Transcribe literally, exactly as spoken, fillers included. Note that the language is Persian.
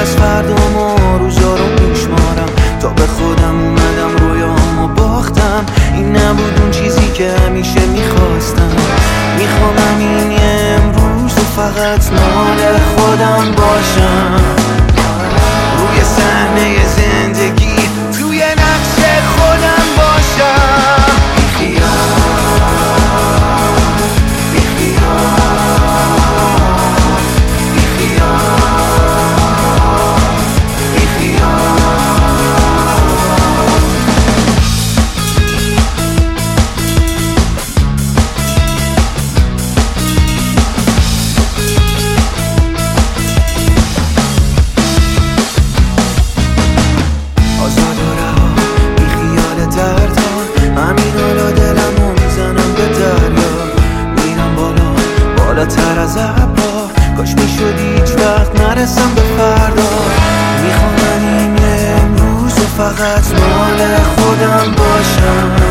از فردا ما روزا رو میشمارم تا به خودم اومدم رویامو باختم. این نبود اون چیزی که همیشه میخواستم. میخوام همین امروز و فقط مال خودم باشم، روی صحنه زندگی توی نقش خودم باشم. بالاتر از ابرا کاش میشد هیچ وقت نرسم به فردا. میخوام این امروز و فقط مال خودم باشم.